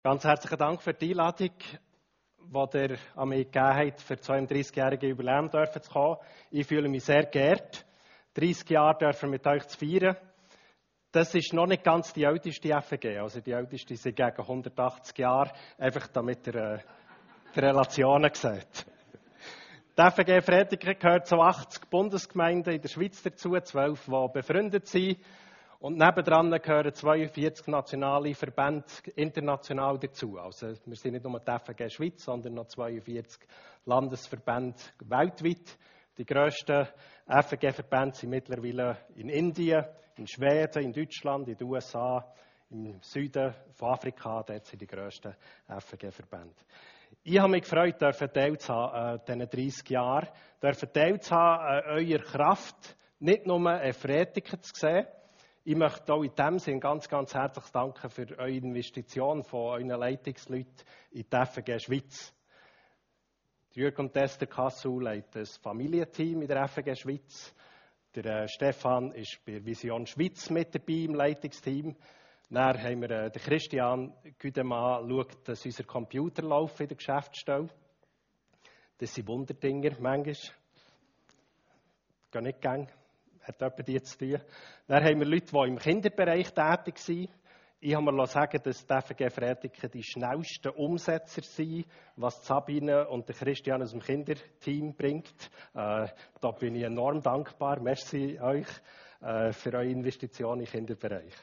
Ganz herzlichen Dank für die Einladung, die ihr an mich gegeben habt, für 32-jährige Jubiläum zu kommen. Ich fühle mich sehr geehrt, 30 Jahre dürfen mit euch zu feiern. Das ist noch nicht ganz die älteste FG, also die älteste sind gegen 180 Jahre, einfach damit ihr die Relationen seht. Die FG Fretiken gehört zu 80 Bundesgemeinden in der Schweiz dazu, 12, die befreundet sind. Und nebendran gehören 42 nationale Verbände international dazu. Also wir sind nicht nur die FG Schweiz, sondern noch 42 Landesverbände weltweit. Die grössten FG-Verbände sind mittlerweile in Indien, in Schweden, in Deutschland, in den USA, im Süden von Afrika. Dort sind die grössten FG-Verbände. Ich habe mich gefreut, Teil zu haben an diesen 30 Jahren, Teil zu haben an eurer Kraft, nicht nur eine Fretiken zu sehen. Ich möchte auch in diesem Sinne ganz, ganz herzlich danken für eure Investition von euren Leitungsleuten in die FG Schweiz. Jürg und Esther Kassel leiten ein Familienteam in der FG Schweiz. Der Stefan ist bei Vision Schweiz mit dabei im Leitungsteam. Dann haben wir den Christian Güdemann, schaut, dass unser Computer läuft in der Geschäftsstelle. Das sind Wunderdinger manchmal. Geht nicht gäng. Hat jemand die zu tun. Dann haben wir Leute, die im Kinderbereich tätig sind. Ich habe mir sagen, dass die FG Fretiken die schnellsten Umsetzer sind, was Sabine und der Christian aus dem Kinderteam bringt. Da bin ich enorm dankbar. Merci euch für eure Investition im Kinderbereich.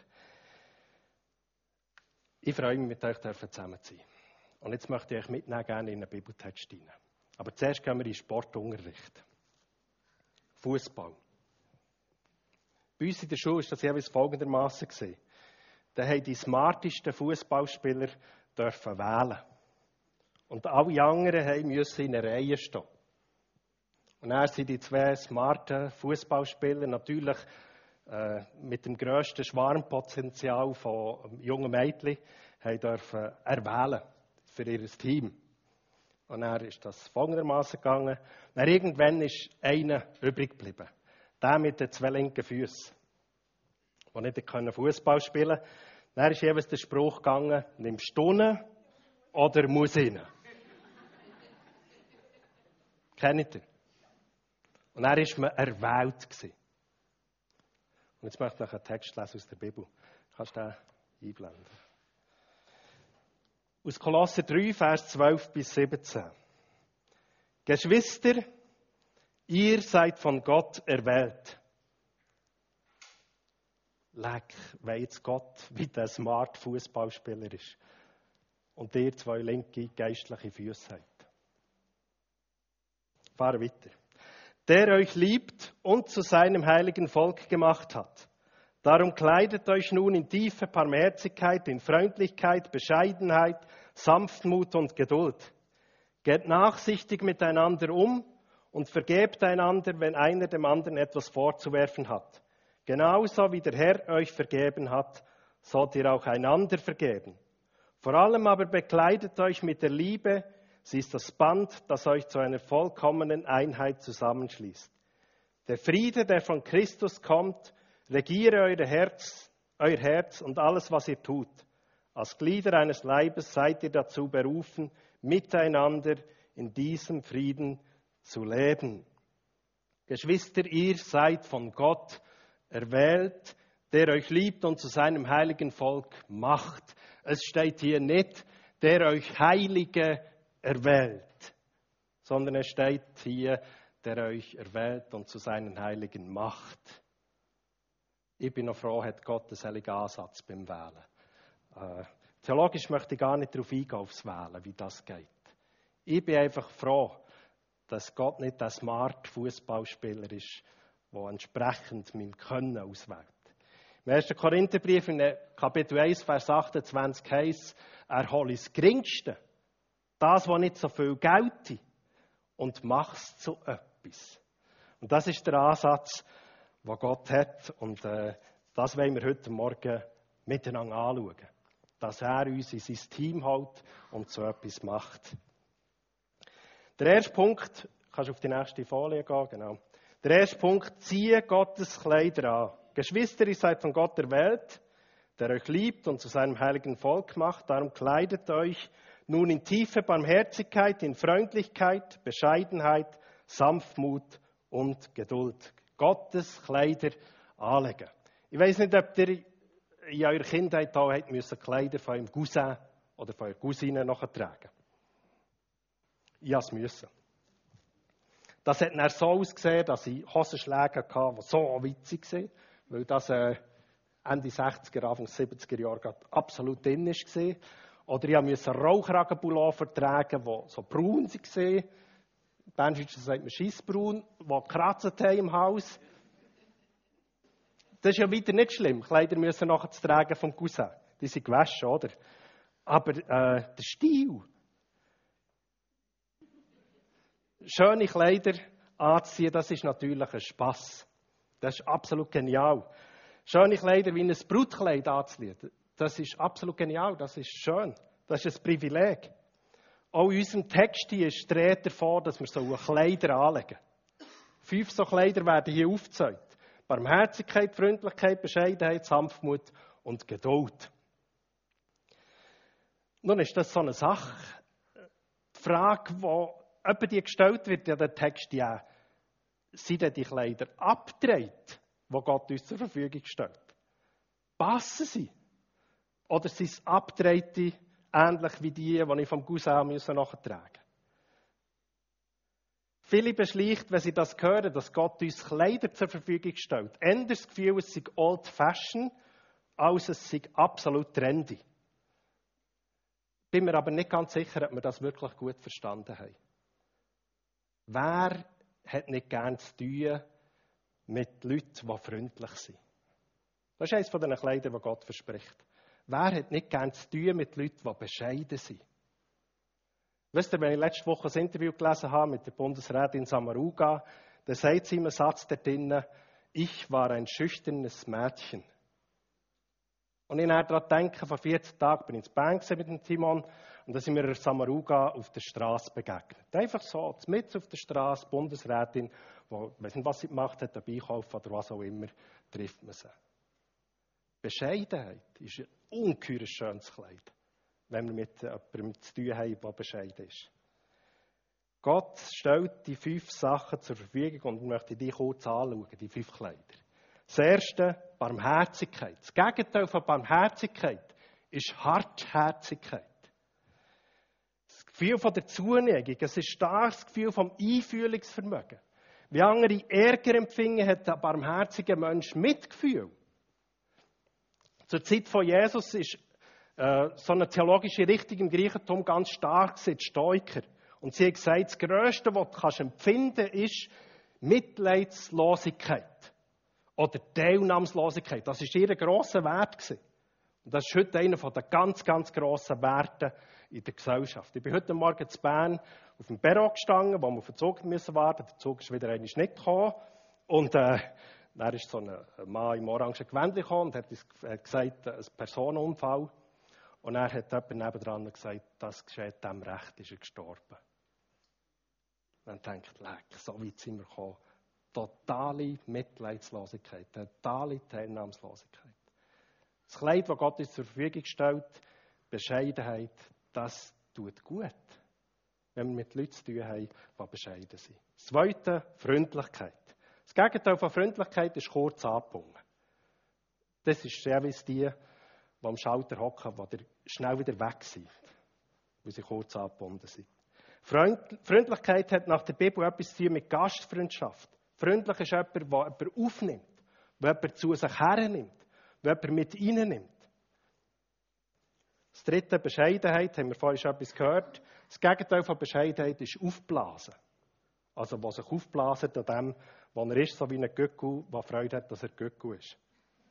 Ich freue mich, mit euch zusammen zu sein. Und jetzt möchte ich euch mitnehmen gerne in einen Bibeltext hinein. Aber zuerst gehen wir in Sportunterricht. Fußball. Bei uns in der Schule war das jeweils folgendermaßen. Da haben die smartesten Fußballspieler dürfen wählen. Und alle anderen mussten in einer Reihe stehen. Und dann sind die zwei smarten Fußballspieler natürlich mit dem grössten Schwarmpotenzial von jungen Mädchen dürfen erwählen für ihr Team. Und dann ist das folgendermaßen gegangen. Dann irgendwann ist einer übrig geblieben. Der mit den zwei linken Füßen, der nicht Fußball spielen konnte. Dann ist jeweils der Spruch gegangen, nimmst du ihn oder muss ihn? Kennt ihr? Und dann war man erwählt. Und jetzt möchte ich einen Text lesen aus der Bibel. Kannst du den einblenden? Aus Kolosser 3, Vers 12 bis 17. Geschwister, ihr seid von Gott erwählt. Leck, weiss Gott, wie der smart Fußballspieler ist. Und ihr zwei linke geistliche Füße habt. Fahren weiter. Der euch liebt und zu seinem heiligen Volk gemacht hat. Darum kleidet euch nun in tiefe Barmherzigkeit, in Freundlichkeit, Bescheidenheit, Sanftmut und Geduld. Geht nachsichtig miteinander um und vergebt einander, wenn einer dem anderen etwas vorzuwerfen hat. Genauso wie der Herr euch vergeben hat, sollt ihr auch einander vergeben. Vor allem aber bekleidet euch mit der Liebe. Sie ist das Band, das euch zu einer vollkommenen Einheit zusammenschließt. Der Friede, der von Christus kommt, regiere euer Herz und alles, was ihr tut. Als Glieder eines Leibes seid ihr dazu berufen, miteinander in diesem Frieden zu leben. Geschwister, ihr seid von Gott erwählt, der euch liebt und zu seinem heiligen Volk macht. Es steht hier nicht, der euch Heilige erwählt, sondern es steht hier, der euch erwählt und zu seinen Heiligen macht. Ich bin noch froh, hat Gott einen heiligen Ansatz beim Wählen. Theologisch möchte ich gar nicht darauf eingehen, aufs Wählen, wie das geht. Ich bin einfach froh, dass Gott nicht der smart Fußballspieler ist, der entsprechend meinem Können auswählt. Im 1. Korintherbrief, in Kapitel 1, Vers 28 heisst, er hole das Geringste, das, was nicht so viel Geld hat, und macht es zu etwas. Und das ist der Ansatz, den Gott hat. Und das wollen wir heute Morgen miteinander anschauen. Dass er uns in sein Team hält und so etwas macht. Der erste Punkt, kannst du auf die nächste Folie gehen, genau. Der erste Punkt, ziehe Gottes Kleider an. Geschwister, ihr seid von Gott erwählt, der euch liebt und zu seinem heiligen Volk macht. Darum kleidet euch nun in tiefe Barmherzigkeit, in Freundlichkeit, Bescheidenheit, Sanftmut und Geduld. Gottes Kleider anlegen. Ich weiss nicht, ob ihr in eurer Kindheit auch Kleider von eurem Cousin oder von eurer Cousine nachtragen. Ich musste. Das hat dann so ausgesehen, dass ich Hosenschläge hatte, die so witzig waren, weil das Ende 60er, Anfang 70er Jahre absolut drin war. Oder ich musste Rauchkragenpullover tragen, die so braun waren. In Berndeutsch sagt man scheissbraun, die gekratzt haben im Haus. Das ist ja wieder nicht schlimm. Kleider müssen nachher zu tragen vom Cousin. Die sind gewaschen, oder? Aber der Stil. Schöne Kleider anziehen, das ist natürlich ein Spass. Das ist absolut genial. Schöne Kleider wie ein Brutkleid anzuziehen, das ist absolut genial, das ist schön. Das ist ein Privileg. Auch in unserem Text hier ist die Rede davon, dass wir so Kleider anlegen. 5 so Kleider werden hier aufgezeigt. Barmherzigkeit, Freundlichkeit, Bescheidenheit, Sanftmut und Geduld. Nun ist das so eine Sache. Die Frage, die gestellt wird in den Text, ja, sind denn die Kleider abgedreht, die Gott uns zur Verfügung stellt? Passen sie? Oder sind es abgedrehte, ähnlich wie die ich vom Cousin nachtragen musste? Viele beschleicht, wenn sie das hören, dass Gott uns Kleider zur Verfügung stellt. Eher das Gefühl, es sei old fashion, als es sei absolut trendy. Bin mir aber nicht ganz sicher, ob wir das wirklich gut verstanden haben. Wer hat nicht gern zu tun mit Leuten, die freundlich sind? Das ist eines von den Kleidern, die Gott verspricht. Wer hat nicht gern zu tun mit Leuten, die bescheiden sind? Wisst ihr, wenn ich letzte Woche ein Interview gelesen habe mit der Bundesrätin Samaruga, dann sagt sie im Satz da drinnen, ich war ein schüchternes Mädchen. Und ich habe daran gedacht, vor 40 Tagen bin ich in Bern mit dem Timon und da sind wir der Samaruga auf der Straße begegnet. Einfach so, mitten auf der Straße, Bundesrätin, die, ich weiß nicht, was sie gemacht hat, einen Einkauf oder was auch immer, trifft man sie. Bescheidenheit ist ein ungeheuer schönes Kleid, wenn wir mit jemandem zu tun haben, der bescheiden ist. Gott stellt die 5 Sachen zur Verfügung und ich möchte die kurz anschauen, die 5 Kleider. Das erste, Barmherzigkeit. Das Gegenteil von Barmherzigkeit ist Hartherzigkeit. Das Gefühl von der Zuneigung, es ist ein starkes Gefühl vom Einfühlungsvermögen. Wie andere Ärger empfinden, hat der barmherzige Mensch Mitgefühl. Zur Zeit von Jesus ist so eine theologische Richtung im Griechentum ganz stark, die Stoiker. Und sie haben gesagt, das Grösste, was du empfinden kannst, ist Mitleidslosigkeit. Oder Teilnahmslosigkeit. Das war ihr grosser Wert. Und das ist heute einer der ganz, ganz grossen Werte in der Gesellschaft. Ich bin heute Morgen zu Bern auf dem Perron gestanden, wo wir auf den Zug warten mussten. Der Zug ist wieder einmal nicht gekommen. Und dann ist so ein Mann im orangen Gewändchen gekommen und hat gesagt, ein Personenunfall. Und er hat jemand nebendran gesagt, das geschieht dem Recht, ist er gestorben. Und dann denkt, so weit sind wir gekommen. Totale Mitleidslosigkeit, totale Teilnahmslosigkeit. Das Kleid, das Gott uns zur Verfügung stellt, Bescheidenheit, das tut gut, wenn wir mit Leuten zu tun haben, die bescheiden sind. Das Zweite, Freundlichkeit. Das Gegenteil von Freundlichkeit ist kurz angebunden. Das ist sehr wie die am Schalter hocken, die schnell wieder weg sind, weil sie kurz angebunden sind. Freundlichkeit hat nach der Bibel etwas zu tun mit Gastfreundschaft. Freundlich ist jemand, der jemanden aufnimmt, der jemanden zu sich hernimmt, der jemanden mit reinnimmt. Das dritte, Bescheidenheit, haben wir vorhin schon etwas gehört. Das Gegenteil von Bescheidenheit ist Aufblasen. Also, was sich aufblasen an dem, wo er ist, so wie ein Göckel, der Freude hat, dass er Göckel ist.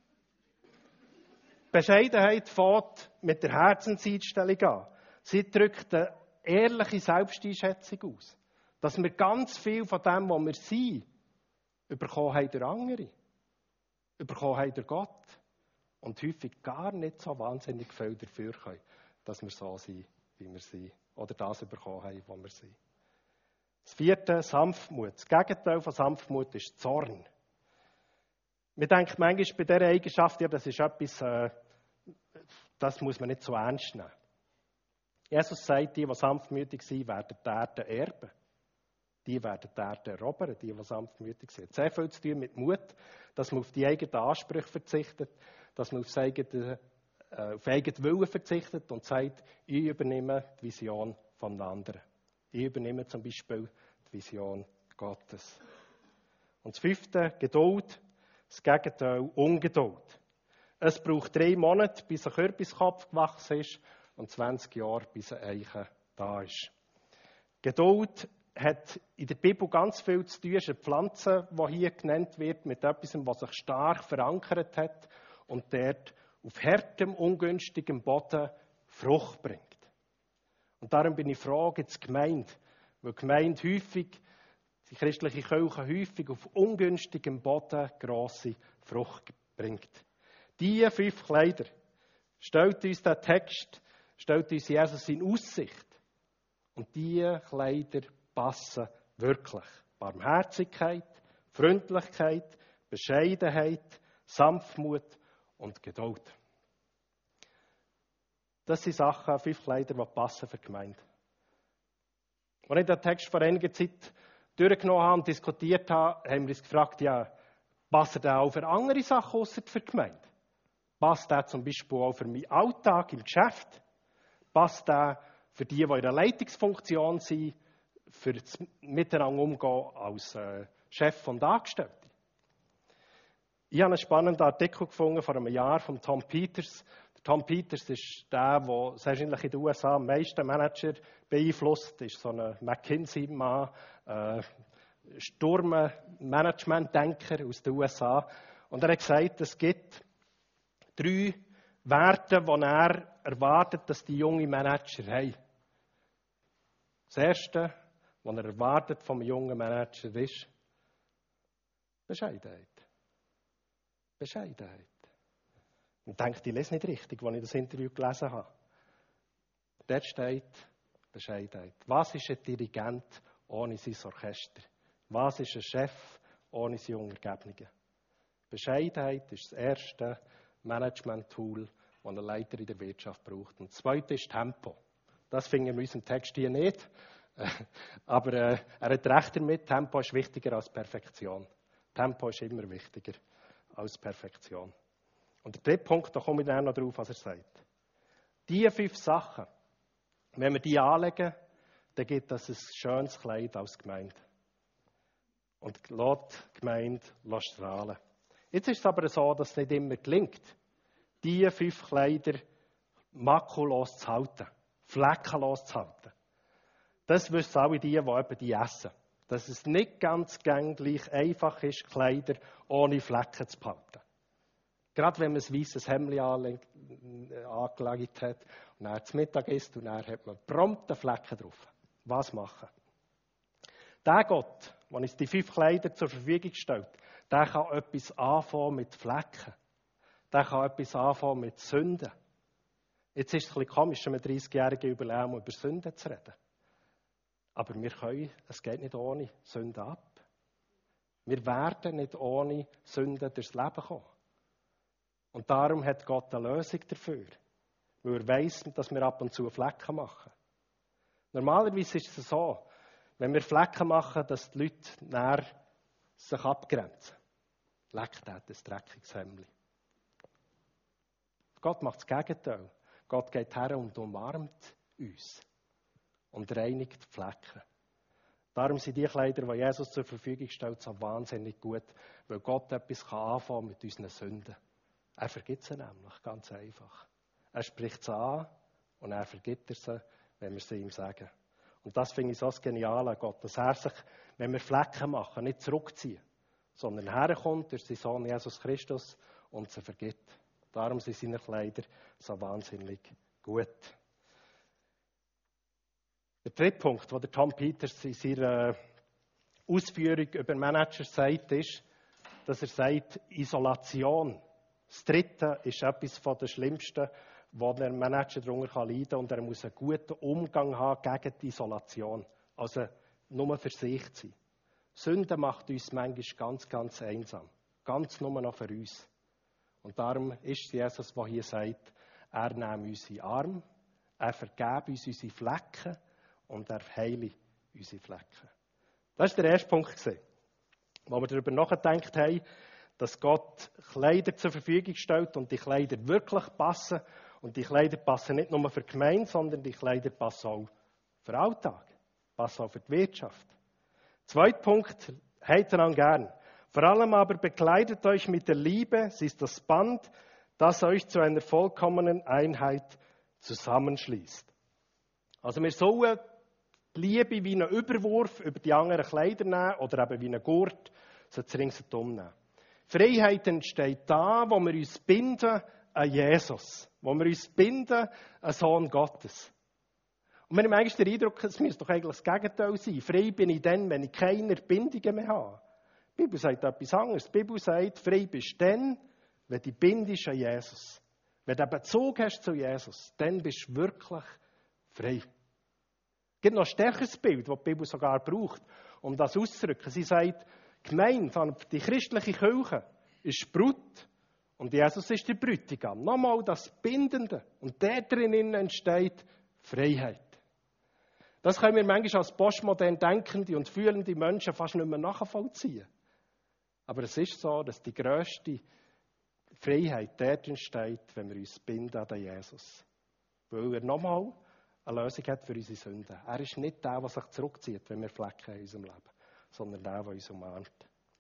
Bescheidenheit fängt mit der Herzenseinstellung an. Sie drückt eine ehrliche Selbsteinschätzung aus. Dass wir ganz viel von dem, was wir sind, bekommen haben durch andere. Bekommen haben durch Gott. Und häufig gar nicht so wahnsinnig viel dafür können, dass wir so sind, wie wir sind. Oder das bekommen haben, wo wir sind. Das vierte, Sanftmut. Das Gegenteil von Sanftmut ist Zorn. Wir denken manchmal bei dieser Eigenschaft, ja, das ist etwas das muss man nicht so ernst nehmen. Jesus sagt, die sanftmütig sind, werden die Erde erben. Die werden die Erde erobern, die sanftmütig sind. Sehr viel zu tun mit Mut, dass man auf die eigenen Ansprüche verzichtet, dass man auf eigenen Willen verzichtet und sagt, ich übernehme die Vision von anderen. Ich übernehme zum Beispiel die Vision Gottes. Und das 5. Geduld, das Gegenteil Ungeduld. Es braucht 3 Monate, bis ein Kürbiskopf gewachsen ist und 20 Jahre, bis ein Eichen da ist. Geduld hat in der Bibel ganz viel zu tun. Es ist eine Pflanze, die hier genannt wird, mit etwas, was sich stark verankert hat und dort auf hartem, ungünstigem Boden Frucht bringt. Und darum bin ich froh, gibt es Gemeinde. Weil die Gemeinde häufig, die christliche Kirche häufig auf ungünstigem Boden grosse Frucht bringt. Diese 5 Kleider, stellt uns der Text, stellt uns Jesus in Aussicht. Und diese Kleider passen wirklich. Barmherzigkeit, Freundlichkeit, Bescheidenheit, Sanftmut und Geduld. Das sind Sachen, 5 Kleider, die passen für die Gemeinde. Als ich den Text vor einiger Zeit durchgenommen habe und diskutiert habe, haben wir uns gefragt, ja, passt der auch für andere Sachen ausser für die Gemeinde? Passt der zum Beispiel auch für meinen Alltag im Geschäft? Passt der für die in einer Leitungsfunktion sind, für das Miteinander umgehen als Chef und Angestellte? Ich habe einen spannenden Artikel gefunden vor einem Jahr von Tom Peters. Tom Peters ist der wahrscheinlich in den USA am meisten Manager beeinflusst. Er ist so ein McKinsey-Mann, Sturm-Management-Denker aus den USA. Und er hat gesagt, es gibt 3 Werte, die er erwartet, dass die jungen Manager haben. Das Erste, was er erwartet vom jungen Manager, ist Bescheidenheit. Bescheidenheit. Und denkt, ich lese nicht richtig, als ich das Interview gelesen habe. Dort steht Bescheidenheit. Was ist ein Dirigent ohne sein Orchester? Was ist ein Chef ohne seine Untergebenen? Bescheidenheit ist das erste Management-Tool, das ein Leiter in der Wirtschaft braucht. Und das zweite ist Tempo. Das finden wir in unserem Text hier nicht. Aber er hat recht damit, Tempo ist wichtiger als Perfektion. Tempo ist immer wichtiger als Perfektion. Und der 3. Punkt, da komme ich dann noch drauf, was er sagt. Diese 5 Sachen, wenn wir die anlegen, dann gibt es ein schönes Kleid als Gemeinde. Und lässt die Gemeinde strahlen. Jetzt ist es aber so, dass es nicht immer gelingt, diese 5 Kleider makellos zu halten, fleckenlos zu halten. Das wissen alle die eben die essen. Dass es nicht ganz gleich einfach ist, Kleider ohne Flecken zu behalten. Gerade wenn man ein weißes Hemd angelegt hat und dann zu Mittag isst und dann hat man prompt einen Flecken drauf. Was machen? Der Gott, der uns die 5 Kleider zur Verfügung stellt, der kann etwas anfangen mit Flecken. Der kann etwas anfangen mit Sünden. Jetzt ist es ein bisschen komisch, mit 30-jährigen Überleben über Sünden zu reden. Aber wir können, es geht nicht ohne Sünden ab. Wir werden nicht ohne Sünden durchs Leben kommen. Und darum hat Gott eine Lösung dafür. Weil er weiss, dass wir ab und zu Flecken machen. Normalerweise ist es so, wenn wir Flecken machen, dass die Leute näher sich abgrenzen. Leck das dreckiges Hemdli. Gott macht das Gegenteil. Gott geht her und umarmt uns. Und reinigt die Flecken. Darum sind die Kleider, die Jesus zur Verfügung stellt, so wahnsinnig gut, weil Gott etwas anfangen kann mit unseren Sünden. Er vergibt sie nämlich, ganz einfach. Er spricht sie an und er vergibt sie, wenn wir sie ihm sagen. Und das finde ich so genial an Gott, dass er sich, wenn wir Flecken machen, nicht zurückzieht, sondern herkommt durch seinen Sohn Jesus Christus und sie vergibt. Darum sind seine Kleider so wahnsinnig gut. Der 3. Punkt, den Tom Peters in seiner Ausführung über Manager sagt, ist, dass er sagt, Isolation. Das 3. ist etwas von der Schlimmsten, wo der Manager darunter leiden kann. Und er muss einen guten Umgang haben gegen die Isolation. Also nur für sich zu sein. Sünde macht uns manchmal ganz, ganz einsam. Ganz nur noch für uns. Und darum ist Jesus, der hier sagt, Er nehme unsere Arme, er vergebe uns unsere Flecken und er heile unsere Flecken. Das war der erste Punkt, wo wir darüber nachgedacht haben, dass Gott Kleider zur Verfügung stellt und die Kleider wirklich passen. Und die Kleider passen nicht nur für die Gemeinde, sondern die Kleider passen auch für den Alltag, passen auch für die Wirtschaft. Zweiter Punkt, habt einander gern. Vor allem aber bekleidet euch mit der Liebe, sie ist das Band, das euch zu einer vollkommenen Einheit zusammenschließt. Also wir sollen die Liebe wie einen Überwurf über die anderen Kleider nehmen oder eben wie einen Gurt, so ringsherum nehmen. Freiheit entsteht da, wo wir uns binden an Jesus, wo wir uns binden an Sohn Gottes. Und wir haben manchmal den Eindruck, es müsste doch eigentlich das Gegenteil sein. Frei bin ich dann, wenn ich keine Bindungen mehr habe. Die Bibel sagt etwas anderes. Die Bibel sagt, frei bist du dann, wenn du bindest an Jesus. Wenn du einen Bezug hast zu Jesus, dann bist du wirklich frei. Es gibt noch ein stärkeres Bild, das die Bibel sogar braucht, um das auszudrücken. Sie sagt, Gemeinde, die christliche Kirche ist die Brut und Jesus ist der Bräutigam. Nochmal das Bindende. Und da drinnen entsteht Freiheit. Das können wir manchmal als postmodern denkende und fühlende Menschen fast nicht mehr nachvollziehen. Aber es ist so, dass die grösste Freiheit dort entsteht, wenn wir uns binden an Jesus. Weil er nochmal eine Lösung hat für unsere Sünden. Er ist nicht der, der sich zurückzieht, wenn wir Flecken haben in unserem Leben, sondern der uns umarmt.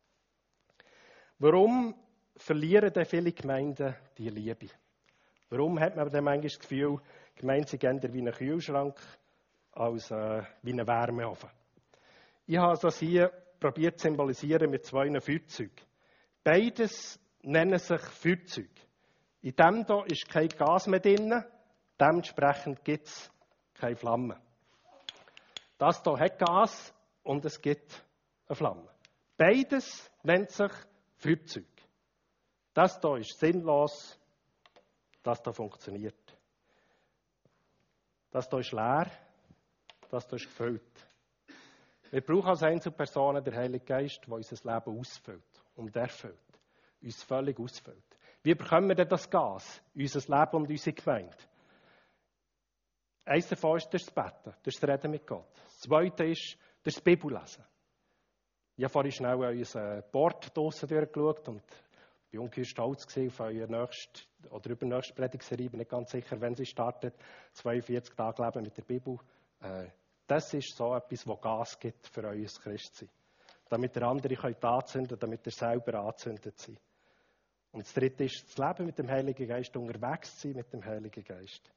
Warum verlieren denn viele Gemeinden die Liebe? Warum hat man dann manchmal das Gefühl, die Gemeinden sind eher wie ein Kühlschrank als wie ein Wärmeofen? Ich habe das hier probiert zu symbolisieren mit 2 Feuerzeugen. Beides nennen sich Feuerzeug. In dem hier ist kein Gas mehr drin, dementsprechend gibt es keine Flamme. Das hier hat Gas und es gibt eine Flamme. Beides nennt sich Feuerzeug. Das hier ist sinnlos, das hier funktioniert. Das hier ist leer, das hier ist gefüllt. Wir brauchen als Einzelpersonen den Heiligen Geist, der unser Leben ausfüllt und erfüllt. Uns völlig ausfüllt. Wie bekommen wir denn das Gas? Unser Leben und unsere Gemeinde. Eins davon ist das Beten, das Reden mit Gott. Das Zweite ist das Bibellesen. Ich habe vorhin schnell unser Board draussen durchgeschaut und bin ungefähr stolz auf eure nächste oder übernächste Predigtserie. Ich bin nicht ganz sicher, wenn sie startet. 42 Tage Leben mit der Bibel. Das ist so etwas, das Gas gibt für euer Christsein. Damit ihr andere könnt anzünden, damit ihr selber angezündet seid. Und das Dritte ist das Leben mit dem Heiligen Geist, unterwegs sein mit dem Heiligen Geist.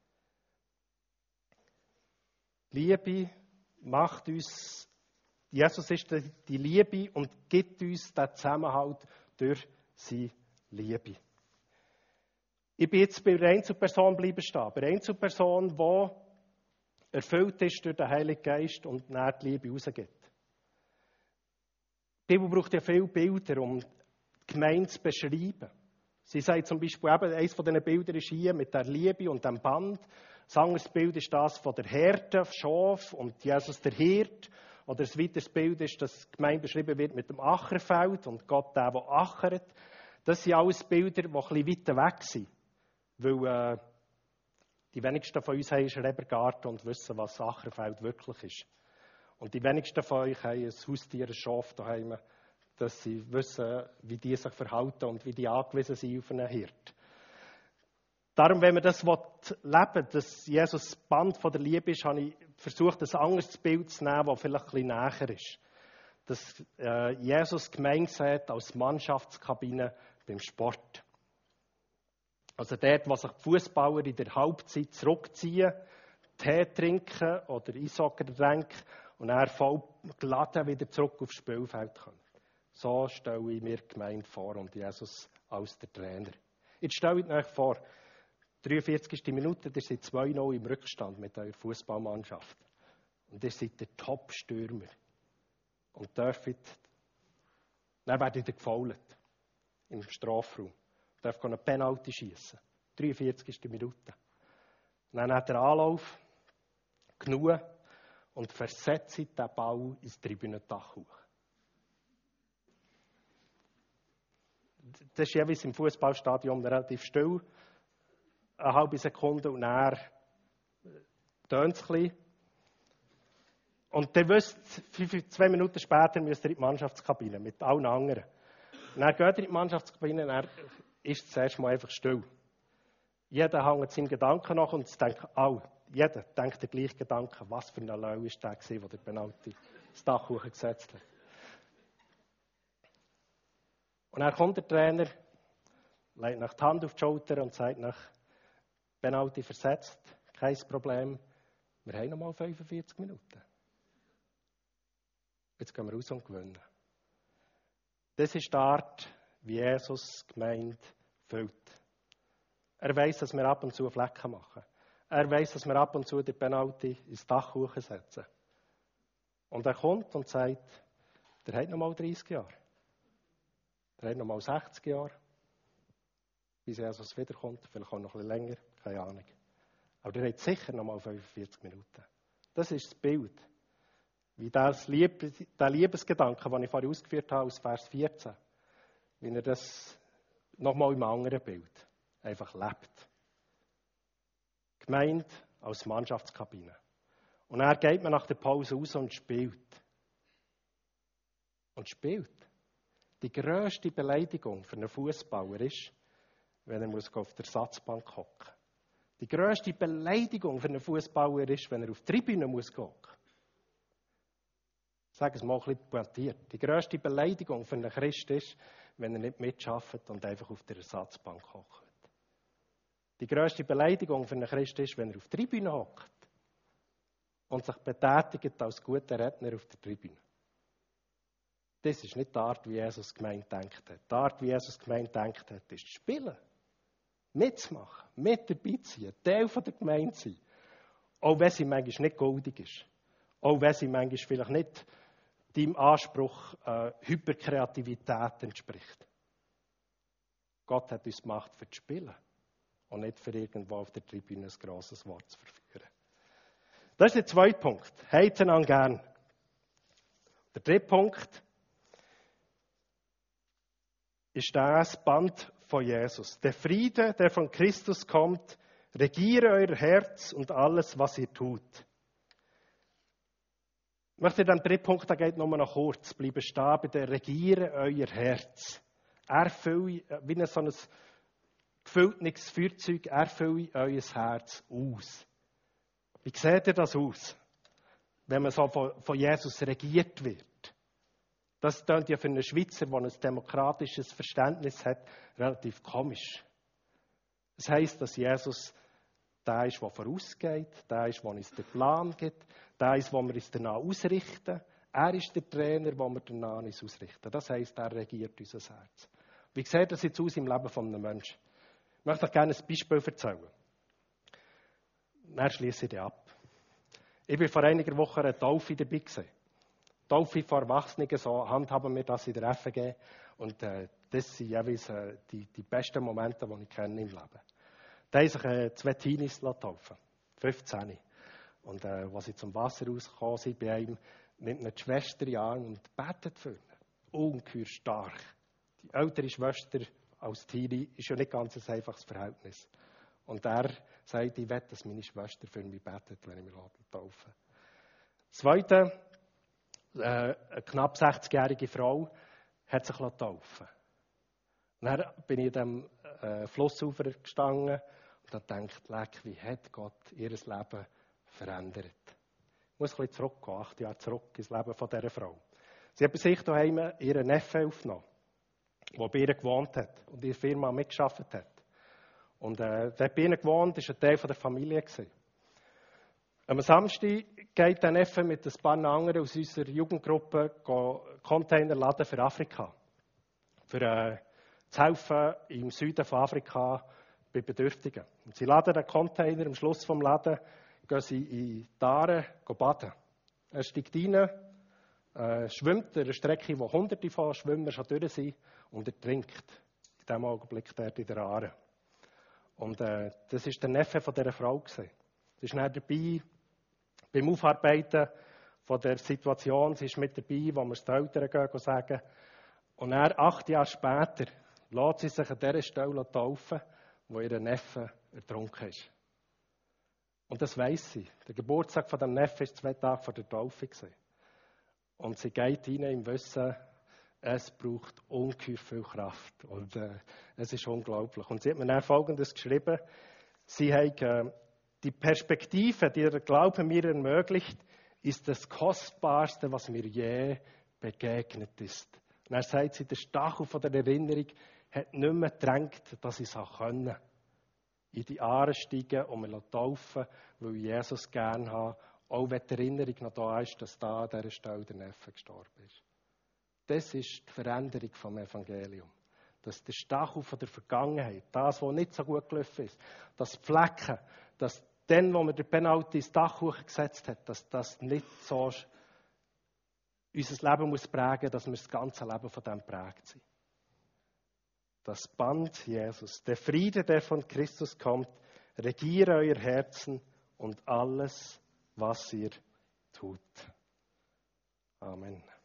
Liebe macht uns, Jesus ist die Liebe und gibt uns den Zusammenhalt durch seine Liebe. Ich bin jetzt bei der Einzelperson bleiben stehen, bei der Einzelperson, die erfüllt ist durch den Heiligen Geist und dann die Liebe rausgibt. Die Bibel braucht ja viele Bilder, um die Gemeinde zu beschreiben. Sie sagt zum Beispiel, eines von diesen Bildern ist hier mit der Liebe und dem Band. Ein anderes Bild ist das von der Herde, Schaf und Jesus der Hirt. Oder ein weiteres Bild ist, dass die Gemeinde beschrieben wird mit dem Ackerfeld und Gott der achert. Das sind alles Bilder, die ein bisschen weiter weg sind. Weil die wenigsten von uns haben einen Schrebergarten und wissen, was Ackerfeld wirklich ist. Und die wenigsten von euch haben ein Haustier, ein Schaf daheim, dass sie wissen, wie die sich verhalten und wie die angewiesen sind auf einen Hirt. Darum, wenn man das leben will, dass Jesus das Band von der Liebe ist, habe ich versucht, ein anderes Bild zu nehmen, das vielleicht ein bisschen näher ist. Dass Jesus gemeint sieht als Mannschaftskabine beim Sport. Also dort, wo sich die Fußballer in der Halbzeit zurückziehen, Tee trinken oder Eishockey trinken und dann voll geladen wieder zurück aufs Spielfeld kommen. So stelle ich mir die Gemeinde vor und Jesus als der Trainer. Jetzt stellt euch vor, 43. Minute, ihr seid 2-0 im Rückstand mit eurer Fußballmannschaft. Und ihr seid der Top-Stürmer. Und dann werdet ihr gefoult im Strafraum. Dürft eine Penalty schießen. 43. Minute. Und dann hat er Anlauf, genug, und versetzt den Ball ins Tribünendach hoch. Das ist jeweils im Fußballstadion relativ still. eine halbe Sekunde und dann tönt es ein bisschen. Und ihr wisst, 2 Minuten später müsst ihr in die Mannschaftskabine mit allen anderen. Und dann geht ihr in die Mannschaftskabine und dann ist es zuerst mal einfach still. Jeder hängt seinem Gedanken nach und denkt, jeder denkt den gleichen Gedanken. Was für ein Lau war der, der den Penalty das Dach hochgesetzt hat. Und dann kommt der Trainer, legt nach die Hand auf die Schulter und sagt nach Penalty versetzt, kein Problem, wir haben noch mal 45 Minuten. Jetzt gehen wir raus und gewinnen. Das ist die Art, wie Jesus die Gemeinde füllt. Er weiss, dass wir ab und zu Flecken machen. Er weiss, dass wir ab und zu die Penalty ins Dach hochsetzen. Und er kommt und sagt, der hat noch mal 30 Jahre. Der hat noch mal 60 Jahre. Bis Jesus wiederkommt, vielleicht auch noch ein bisschen länger, keine Ahnung. Aber der hat sicher noch mal 45 Minuten. Das ist das Bild. Wie der Liebesgedanke, den ich vorhin ausgeführt habe, aus Vers 14, wie er das nochmal im anderen Bild einfach lebt. Gemeint als Mannschaftskabine. Und dann geht man nach der Pause raus und spielt. Und spielt. Die grösste Beleidigung für einen Fußballer ist, wenn er auf der Ersatzbank hocken muss. Die grösste Beleidigung für einen Fußballer ist, wenn er auf die Tribüne hocken muss. Ich sage es mal ein bisschen pointiert. Die grösste Beleidigung für einen Christ ist, wenn er nicht mitarbeitet und einfach auf der Ersatzbank hockt. Die grösste Beleidigung für einen Christ ist, wenn er auf der Tribüne hockt und sich betätigt als guter Redner auf der Tribüne. Das ist nicht die Art, wie Jesus gemeint denkt hat. Die Art, wie Jesus gemeint denkt hat, ist zu spielen, mitzumachen, mit dabei zu sein, Teil der Gemeinde zu sein. Auch wenn sie manchmal nicht goldig ist. Auch wenn sie manchmal vielleicht nicht deinem Anspruch Hyperkreativität entspricht. Gott hat uns gemacht für das Spielen und nicht für irgendwo auf der Tribüne ein grosses Wort zu verführen. Das ist der zweite Punkt. Heizen an gern. Der dritte Punkt ist das Band von Jesus. Der Friede, der von Christus kommt, regiere euer Herz und alles, was ihr tut. Ich möchte den dritten Punkt, der geht nur noch kurz, bleiben stehen bei der Regiere euer Herz. Erfülle, wie so ein gefülltes Feuerzeug, erfülle euer Herz aus. Wie sieht ihr das aus, wenn man so von Jesus regiert wird? Das klingt ja für einen Schweizer, der ein demokratisches Verständnis hat, relativ komisch. Das heisst, dass Jesus der ist, der vorausgeht, der ist, der uns den Plan gibt, der ist, der wir uns danach ausrichten. Er ist der Trainer, der wir danach uns ausrichten. Das heisst, er regiert unser Herz. Wie sieht das jetzt aus im Leben eines Menschen? Ich möchte euch gerne ein Beispiel erzählen. Dann schließe ich dich ab. Ich war vor einiger Woche an einer Taufe dabei gewesen. Taufe von Erwachsenen, so handhaben wir das in der FG. Und das sind jeweils die besten Momente, die ich kenne im Leben. Da haben sich 2 Teenies taufen, 15. Und als sie zum Wasser rausgekommen sind, bei einem, nimmt eine Schwester in den Arm und betet für ihn. Ungeheuer stark. Die ältere Schwester als Teenie ist ja nicht ganz ein einfaches Verhältnis. Und er sagt, ich will, dass meine Schwester für mich betet, wenn ich mich taufe. Zweite, eine knapp 60-jährige Frau hat sich taufen. Dann bin ich an diesem Flussufer gestanden und habe gedacht, leck, wie hat Gott ihr Leben verändert. Ich muss ein bisschen zurückgehen, 8 Jahre zurück ins Leben von dieser Frau. Sie hat bei sich daheim ihren Neffen aufgenommen, der bei ihr gewohnt hat und in der Firma mitgearbeitet hat. Und der bei ihr gewohnt war ein Teil der Familie. Am Samstag geht der Neffe mit ein paar anderen aus unserer Jugendgruppe Container laden für Afrika. Für zu helfen im Süden von Afrika bei Bedürftigen. Und sie laden den Container, am Schluss des Laden gehen sie in die Aare baden. Er steigt rein, schwimmt eine Strecke, wo Hunderte von Schwimmern schon durch sind, und er trinkt. In diesem Augenblick dort in der Aare. Und das war der Neffe von dieser Frau. Das ist dann dabei beim Aufarbeiten von der Situation. Sie ist mit dabei, wo wir es den Eltern gehen sagen. Und dann, 8 Jahre später, lässt sie sich an dieser Stelle taufen, wo ihr Neffe ertrunken ist. Und das weiss sie. Der Geburtstag von dem Neffen war 2 Tage vor der Taufe. Und sie geht rein im Wissen, es braucht ungeheuer viel Kraft. Und es ist unglaublich. Und sie hat mir dann Folgendes geschrieben. Sie hat die Perspektive, die der Glaube mir ermöglicht, ist das Kostbarste, was mir je begegnet ist. Und er sagt sie, der Stachel von der Erinnerung hat nicht mehr gedrängt, dass ich es können. In die Aare steigen und mich taufen, weil ich Jesus gerne habe. Auch wenn die Erinnerung noch da ist, dass da an dieser Stelle der Neffe gestorben ist. Das ist die Veränderung vom Evangelium. Dass der Stachel von der Vergangenheit, das, was nicht so gut gelaufen ist, das Flecken, dass dann, wo man den Penalty ins Dach gesetzt hat, dass das nicht so unser Leben muss prägen, dass wir das ganze Leben von dem prägt sind. Das Band Jesus, der Friede, der von Christus kommt, regiere euer Herzen und alles, was ihr tut. Amen.